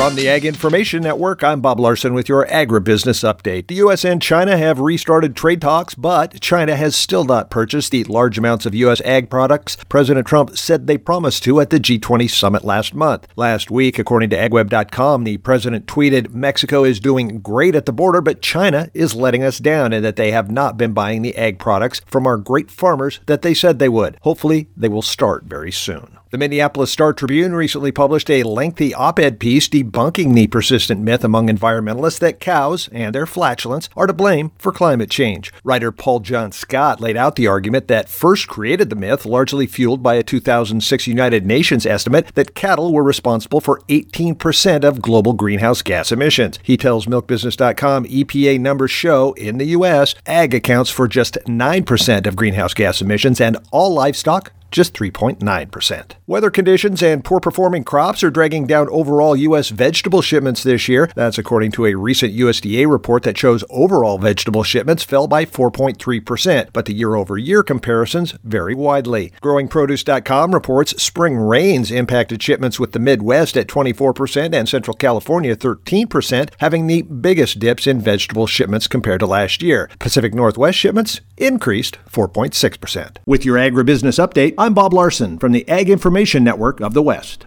From the Ag Information Network, I'm Bob Larson with your agribusiness update. The U.S. and China have restarted trade talks, but China has still not purchased the large amounts of U.S. ag products President Trump said they promised to at the G20 summit last month. Last week, according to AgWeb.com, the president tweeted, "Mexico is doing great at the border, but China is letting us down and that they have not been buying the ag products from our great farmers that they said they would. Hopefully, they will start very soon." The Minneapolis Star-Tribune recently published a lengthy op-ed piece debunking the persistent myth among environmentalists that cows and their flatulence are to blame for climate change. Writer Paul John Scott laid out the argument that first created the myth, largely fueled by a 2006 United Nations estimate that cattle were responsible for 18% of global greenhouse gas emissions. He tells MilkBusiness.com EPA numbers show in the U.S., ag accounts for just 9% of greenhouse gas emissions and all livestock just 3.9%. Weather conditions and poor-performing crops are dragging down overall U.S. vegetable shipments this year. That's according to a recent USDA report that shows overall vegetable shipments fell by 4.3%, but the year-over-year comparisons vary widely. GrowingProduce.com reports spring rains impacted shipments with the Midwest at 24% and Central California 13%, having the biggest dips in vegetable shipments compared to last year. Pacific Northwest shipments increased 4.6%. With your agribusiness update, I'm Bob Larson from the Ag Information Network of the West.